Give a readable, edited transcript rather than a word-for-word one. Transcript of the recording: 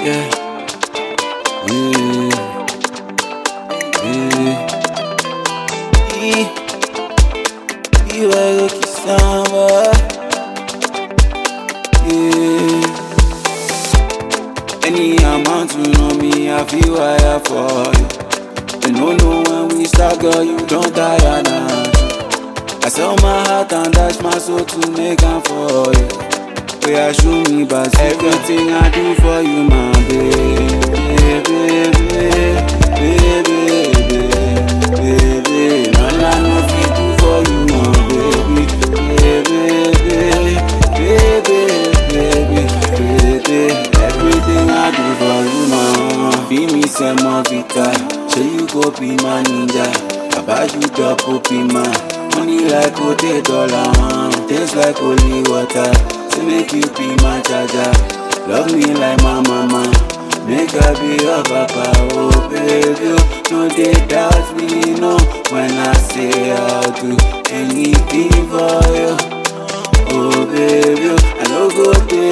Yeah. Yeah. You are lucky summer. Yeah. Any amount you know me, I feel wire for you. You know when we start, girl, you don't tire now. I sell my heart and dash my soul to make am for you. Yeah, show me back everything I do for you, my baby, baby. All I know fit do for you, my baby. Everything I do for you, my. Be me some more vita, so you go be my ninja. Baba you double be my. Money like $40, taste like holy water. To make you be my charger. Love me like my mama. Make her be your papa. Oh baby, no they doubt me, no. When I say I'll do anything for you. Oh baby, I no go there.